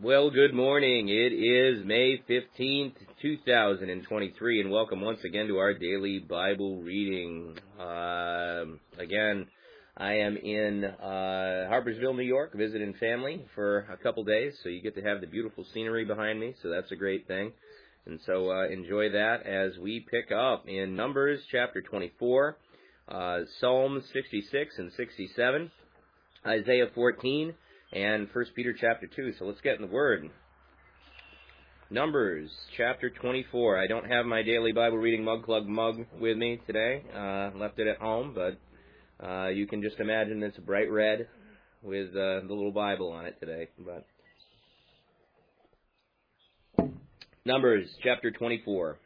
Well, good morning. It is May 15th, 2023, and welcome once again to our daily Bible reading. Again, I am in Harpersville, New York, visiting family for a couple days, so you get to have the beautiful scenery behind me, so that's a great thing. And so enjoy that as we pick up in Numbers chapter 24, Psalm 66 and 67, Isaiah 14, and 1 Peter chapter 2. So let's get in the Word. Numbers chapter 24. I don't have my daily Bible reading mug with me today. Left it at home, but you can just imagine it's bright red with the little Bible on it today. But Numbers chapter 24.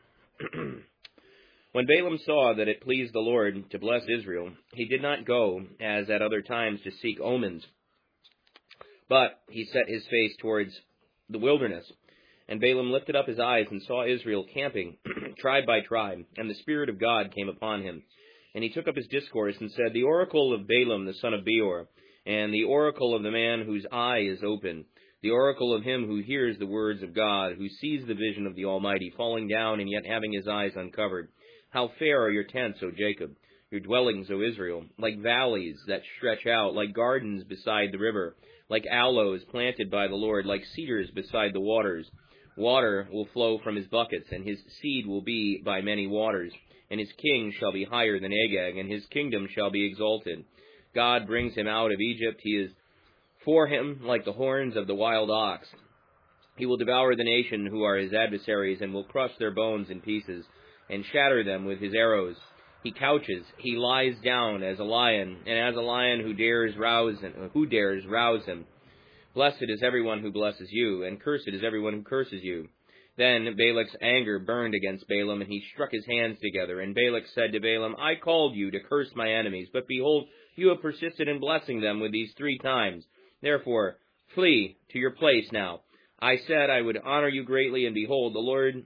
When Balaam saw that it pleased the Lord to bless Israel, he did not go, as at other times, to seek omens, but he set his face towards the wilderness. And Balaam lifted up his eyes and saw Israel camping, tribe by tribe, and the Spirit of God came upon him. And he took up his discourse and said, The oracle of Balaam the son of Beor, and the oracle of the man whose eye is open, the oracle of him who hears the words of God, who sees the vision of the Almighty, falling down and yet having his eyes uncovered. How fair are your tents, O Jacob, your dwellings, O Israel, like valleys that stretch out, like gardens beside the river, like aloes planted by the Lord, like cedars beside the waters. Water will flow from his buckets, and his seed will be by many waters. And his king shall be higher than Agag, and his kingdom shall be exalted. God brings him out of Egypt. He is for him like the horns of the wild ox. He will devour the nation who are his adversaries, and will crush their bones in pieces, and shatter them with his arrows. He couches, he lies down as a lion, and as a lion who dares rouse him. Blessed is everyone who blesses you, and cursed is everyone who curses you. Then Balak's anger burned against Balaam, and he struck his hands together. And Balak said to Balaam, I called you to curse my enemies, but behold, you have persisted in blessing them with these 3 times. Therefore, flee to your place now. I said I would honor you greatly, and behold, the Lord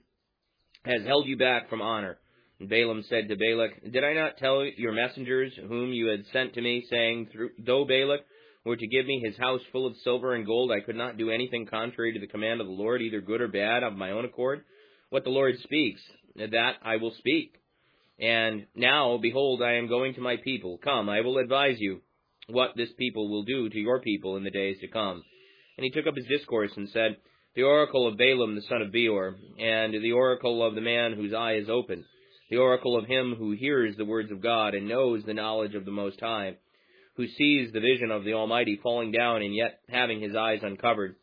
has held you back from honor. And Balaam said to Balak, Did I not tell your messengers whom you had sent to me, saying, Though Balak were to give me his house full of silver and gold, I could not do anything contrary to the command of the Lord, either good or bad, of my own accord? What the Lord speaks, that I will speak. And now, behold, I am going to my people. Come, I will advise you what this people will do to your people in the days to come. And he took up his discourse and said, The oracle of Balaam the son of Beor, and the oracle of the man whose eye is open, the oracle of him who hears the words of God and knows the knowledge of the Most High, who sees the vision of the Almighty falling down and yet having his eyes uncovered.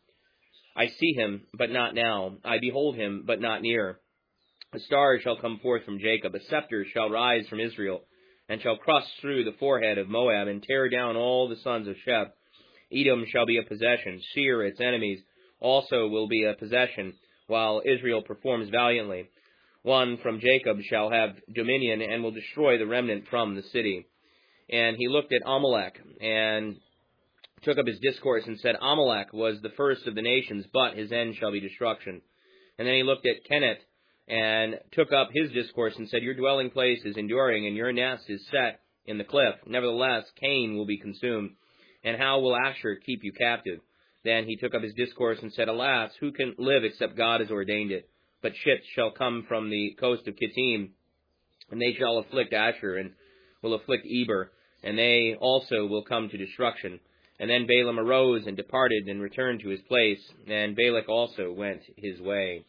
I see him, but not now. I behold him, but not near. A star shall come forth from Jacob, a scepter shall rise from Israel, and shall cross through the forehead of Moab, and tear down all the sons of Sheph. Edom shall be a possession, Seir its enemies also will be a possession, while Israel performs valiantly. One from Jacob shall have dominion, and will destroy the remnant from the city. And he looked at Amalek, and took up his discourse, and said, Amalek was the first of the nations, but his end shall be destruction. And then he looked at Kenet, and took up his discourse, and said, Your dwelling place is enduring, and your nest is set in the cliff. Nevertheless, Cain will be consumed, and how will Asher keep you captive? Then he took up his discourse, and said, Alas, who can live except God has ordained it? But ships shall come from the coast of Kittim, and they shall afflict Asher, and will afflict Eber, and they also will come to destruction. And then Balaam arose and departed and returned to his place, and Balak also went his way.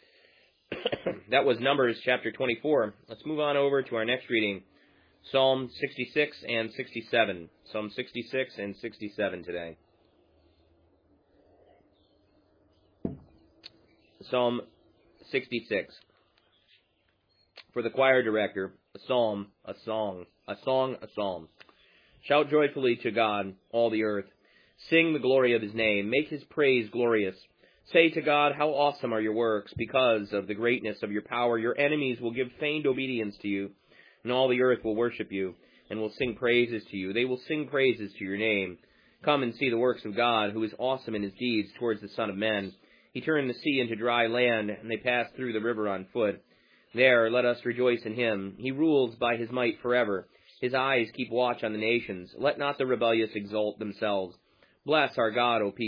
That was Numbers chapter 24. Let's move on over to our next reading, Psalm 66 and 67. Psalm 66 and 67 today. Psalm 66. For the choir director, a psalm, a song, a song, a psalm. Shout joyfully to God, all the earth. Sing the glory of his name. Make his praise glorious. Say to God, how awesome are your works. Because of the greatness of your power, your enemies will give feigned obedience to you, and all the earth will worship you, and will sing praises to you. They will sing praises to your name. Come and see the works of God, who is awesome in his deeds towards the Son of Men. He turned the sea into dry land, and they passed through the river on foot. There, let us rejoice in him. He rules by his might forever. His eyes keep watch on the nations. Let not the rebellious exalt themselves. Bless our God, O peoples,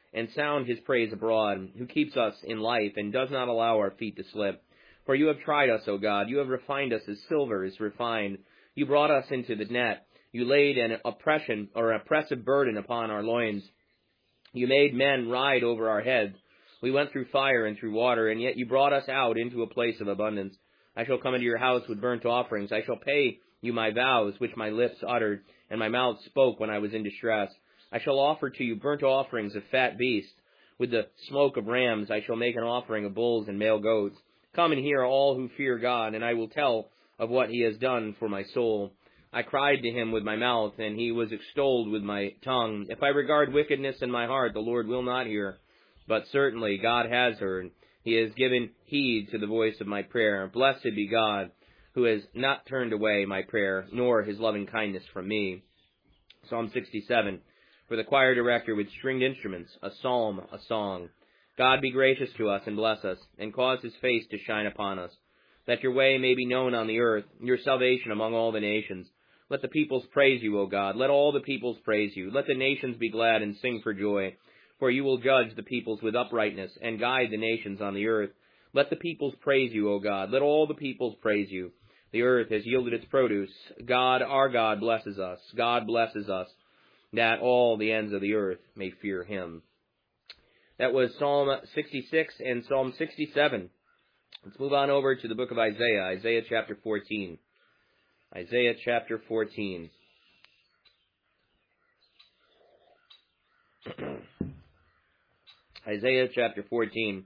and sound his praise abroad, who keeps us in life and does not allow our feet to slip. For you have tried us, O God. You have refined us as silver is refined. You brought us into the net. You laid an oppressive burden upon our loins. You made men ride over our heads. We went through fire and through water, and yet you brought us out into a place of abundance. I shall come into your house with burnt offerings. I shall pay you my vows, which my lips uttered, and my mouth spoke when I was in distress. I shall offer to you burnt offerings of fat beasts. With the smoke of rams I shall make an offering of bulls and male goats. Come and hear all who fear God, and I will tell of what he has done for my soul. I cried to him with my mouth, and he was extolled with my tongue. If I regard wickedness in my heart, the Lord will not hear. But certainly God has heard. He has given heed to the voice of my prayer. Blessed be God, who has not turned away my prayer, nor his loving kindness from me. Psalm 67. For the choir director with stringed instruments, a psalm, a song. God be gracious to us and bless us, and cause his face to shine upon us, that your way may be known on the earth, your salvation among all the nations. Let the peoples praise you, O God. Let all the peoples praise you. Let the nations be glad and sing for joy. For you will judge the peoples with uprightness, and guide the nations on the earth. Let the peoples praise you, O God. Let all the peoples praise you. The earth has yielded its produce. God, our God, blesses us. God blesses us, that all the ends of the earth may fear him. That was Psalm 66 and Psalm 67. Let's move on over to the book of Isaiah, Isaiah chapter 14. Isaiah chapter 14. Isaiah chapter 14.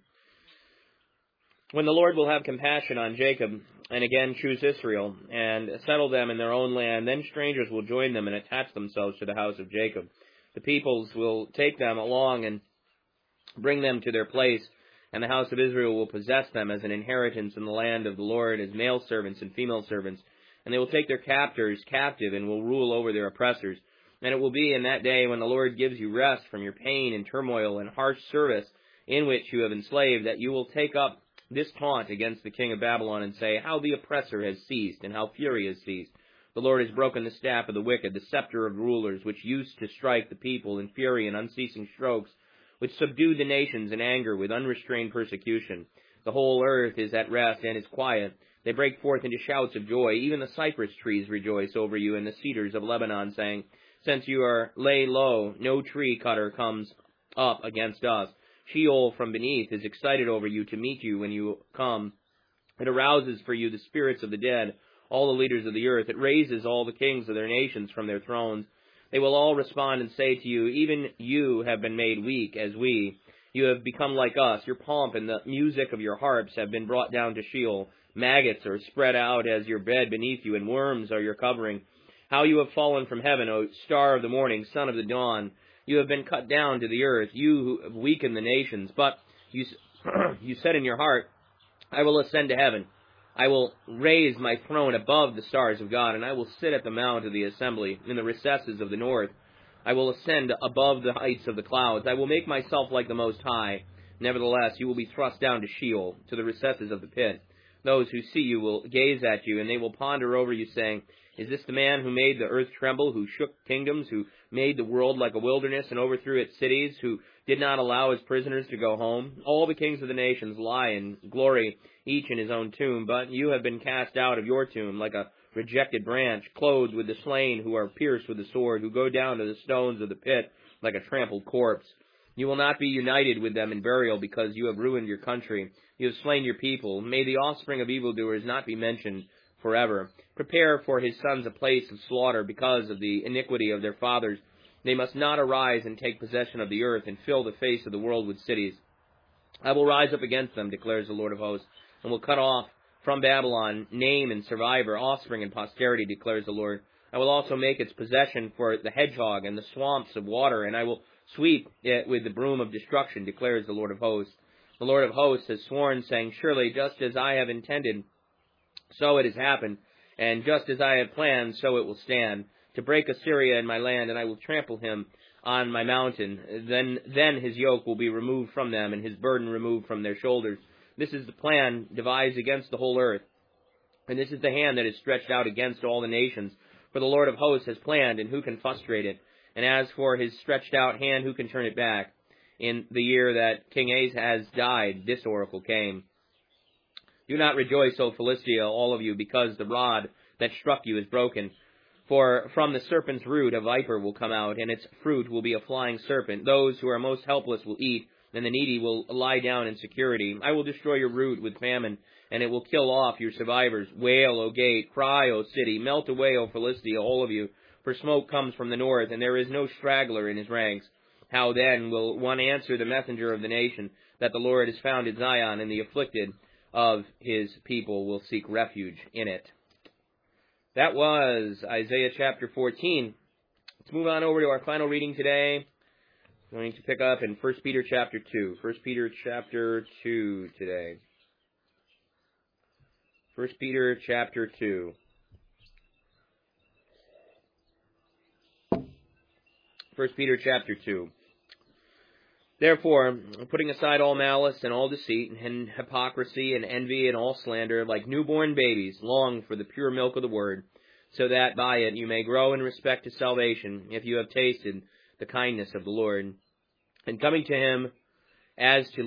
When the Lord will have compassion on Jacob, and again choose Israel, and settle them in their own land, then strangers will join them and attach themselves to the house of Jacob. The peoples will take them along and bring them to their place, and the house of Israel will possess them as an inheritance in the land of the Lord, as male servants and female servants. And they will take their captors captive and will rule over their oppressors. And it will be in that day when the Lord gives you rest from your pain and turmoil and harsh service in which you have enslaved, that you will take up this taunt against the king of Babylon and say, how the oppressor has ceased, and how fury has ceased. The Lord has broken the staff of the wicked, the scepter of rulers, which used to strike the people in fury and unceasing strokes, which subdued the nations in anger with unrestrained persecution. The whole earth is at rest and is quiet. They break forth into shouts of joy. Even the cypress trees rejoice over you, and the cedars of Lebanon, saying, since you are laid low, no tree cutter comes up against us. Sheol from beneath is excited over you to meet you when you come. It arouses for you the spirits of the dead, all the leaders of the earth. It raises all the kings of their nations from their thrones. They will all respond and say to you, even you have been made weak as we. You have become like us. Your pomp and the music of your harps have been brought down to Sheol. Maggots are spread out as your bed beneath you, and worms are your covering. How you have fallen from heaven, O star of the morning, son of the dawn. You have been cut down to the earth, you who have weakened the nations. But you said in your heart, I will ascend to heaven. I will raise my throne above the stars of God, and I will sit at the mount of the assembly in the recesses of the north. I will ascend above the heights of the clouds. I will make myself like the Most High. Nevertheless, you will be thrust down to Sheol, to the recesses of the pit. Those who see you will gaze at you, and they will ponder over you, saying, is this the man who made the earth tremble, who shook kingdoms, who made the world like a wilderness and overthrew its cities, who did not allow his prisoners to go home? All the kings of the nations lie in glory, each in his own tomb, but you have been cast out of your tomb like a rejected branch, clothed with the slain who are pierced with the sword, who go down to the stones of the pit like a trampled corpse. You will not be united with them in burial, because you have ruined your country. You have slain your people. May the offspring of evildoers not be mentioned forever. Prepare for his sons a place of slaughter because of the iniquity of their fathers. They must not arise and take possession of the earth and fill the face of the world with cities. I will rise up against them, declares the Lord of hosts, and will cut off from Babylon name and survivor, offspring and posterity, declares the Lord. I will also make its possession for the hedgehog and the swamps of water, and I will sweep it with the broom of destruction, declares the Lord of hosts. The Lord of hosts has sworn, saying, surely just as I have intended, so it has happened, and just as I have planned, so it will stand, to break Assyria in my land, and I will trample him on my mountain. Then his yoke will be removed from them, and his burden removed from their shoulders. This is the plan devised against the whole earth, and this is the hand that is stretched out against all the nations. For the Lord of hosts has planned, and who can frustrate it? And as for his stretched out hand, who can turn it back? in the year that King Ahaz died, this oracle came. Do not rejoice, O Philistia, all of you, because the rod that struck you is broken. For from the serpent's root a viper will come out, and its fruit will be a flying serpent. Those who are most helpless will eat, and the needy will lie down in security. I will destroy your root with famine, and it will kill off your survivors. Wail, O gate, cry, O city, melt away, O Philistia, all of you, for smoke comes from the north, and there is no straggler in his ranks. How then will one answer the messenger of the nation, that the Lord is found in Zion, and the afflicted of his people will seek refuge in it? That was Isaiah chapter 14. Let's move on over to our final reading today. I'm going to pick up in 1 Peter chapter 2. 1 Peter chapter 2 today. 1 Peter chapter 2. 1 Peter chapter 2. Therefore, putting aside all malice and all deceit and hypocrisy and envy and all slander, like newborn babies, long for the pure milk of the word, so that by it you may grow in respect to salvation, if you have tasted the kindness of the Lord. And coming to him as to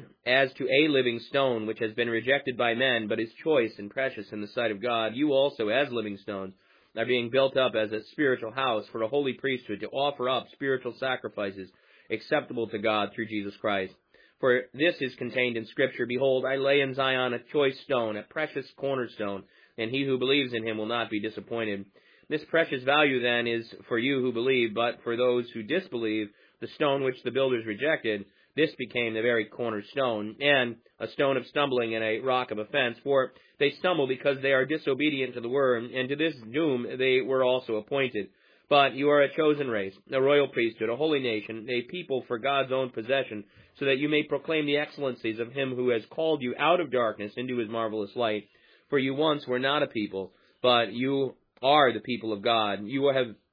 a living stone, which has been rejected by men, but is choice and precious in the sight of God, you also, as living stones, are being built up as a spiritual house for a holy priesthood, to offer up spiritual sacrifices acceptable to God through Jesus Christ. For this is contained in Scripture, Behold, I lay in Zion a choice stone, a precious cornerstone, and he who believes in him will not be disappointed. This precious value then is for you who believe, but for those who disbelieve, the stone which the builders rejected, this became the very cornerstone, and a stone of stumbling and a rock of offense. For they stumble because they are disobedient to the word, and to this doom they were also appointed. But you are a chosen race, a royal priesthood, a holy nation, a people for God's own possession, so that you may proclaim the excellencies of him who has called you out of darkness into his marvelous light. For you once were not a people, but you are the people of God. You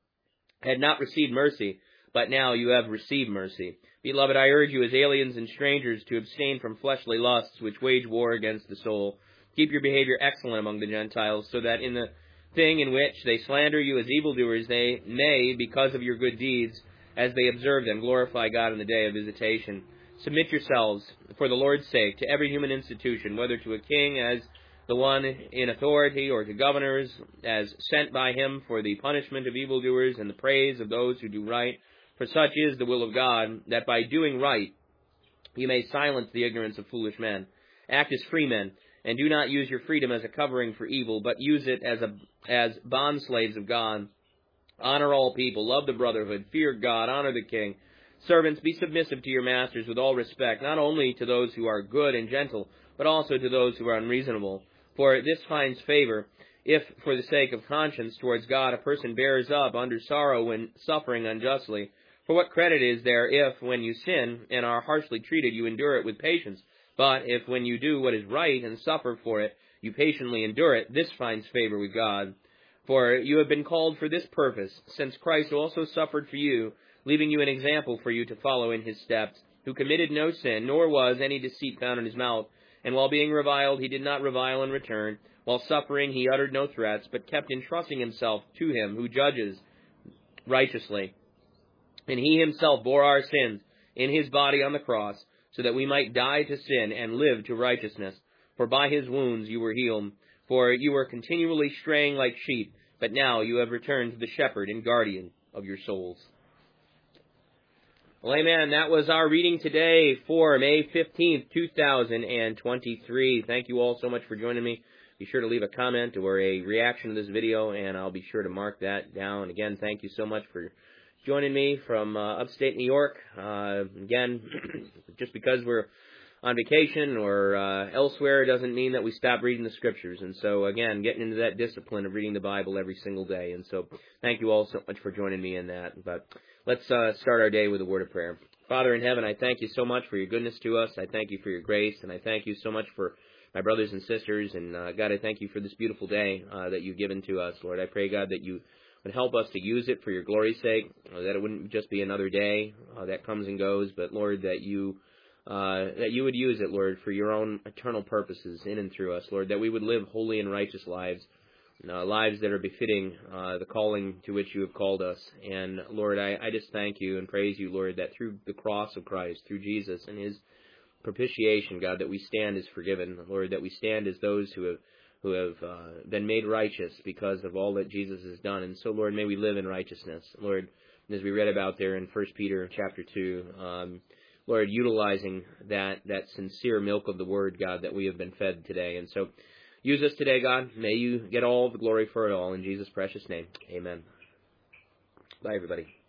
had not received mercy, but now you have received mercy. Beloved, I urge you as aliens and strangers to abstain from fleshly lusts which wage war against the soul. Keep your behavior excellent among the Gentiles, so that in the thing in which they slander you as evildoers, they may, because of your good deeds, as they observe them, glorify God in the day of visitation. Submit yourselves, for the Lord's sake, to every human institution, whether to a king as the one in authority, or to governors as sent by him for the punishment of evildoers and the praise of those who do right. For such is the will of God, that by doing right you may silence the ignorance of foolish men. Act as free men, and do not use your freedom as a covering for evil, but use it as bondslaves of God. Honor all people, love the brotherhood, fear God, honor the king. Servants, be submissive to your masters with all respect, not only to those who are good and gentle, but also to those who are unreasonable. For this finds favor, if for the sake of conscience towards God a person bears up under sorrow when suffering unjustly. For what credit is there if, when you sin and are harshly treated, you endure it with patience? But if, when you do what is right and suffer for it, you patiently endure it, this finds favor with God. For you have been called for this purpose, since Christ also suffered for you, leaving you an example for you to follow in his steps, who committed no sin, nor was any deceit found in his mouth. And while being reviled, he did not revile in return. While suffering, he uttered no threats, but kept entrusting himself to him who judges righteously. And he himself bore our sins in his body on the cross, so that we might die to sin and live to righteousness. For by his wounds you were healed. For you were continually straying like sheep, but now you have returned to the shepherd and guardian of your souls. Well, amen. That was our reading today for May 15th, 2023. Thank you all so much for joining me. Be sure to leave a comment or a reaction to this video, and I'll be sure to mark that down. Again, thank you so much for joining me from upstate New York. Again, just because we're on vacation or elsewhere doesn't mean that we stop reading the Scriptures. And so, again, getting into that discipline of reading the Bible every single day. And so, thank you all so much for joining me in that. But let's start our day with a word of prayer. Father in heaven, I thank you so much for your goodness to us. I thank you for your grace, and I thank you so much for my brothers and sisters. And God, I thank you for this beautiful day that you've given to us, Lord. I pray, God, that you would help us to use it for your glory's sake, that it wouldn't just be another day that comes and goes, but, Lord, that you would use it, Lord, for your own eternal purposes in and through us, Lord, that we would live holy and righteous lives, lives that are befitting the calling to which you have called us. And Lord, I just thank you and praise you, Lord, that through the cross of Christ, through Jesus and his propitiation, God, that we stand as forgiven, Lord, that we stand as those who have been made righteous because of all that Jesus has done. And so, Lord, may we live in righteousness. Lord, as we read about there in 1 Peter chapter 2, Lord, utilizing that sincere milk of the Word, God, that we have been fed today. And so use us today, God. May you get all the glory for it all. In Jesus' precious name, amen. Bye, everybody.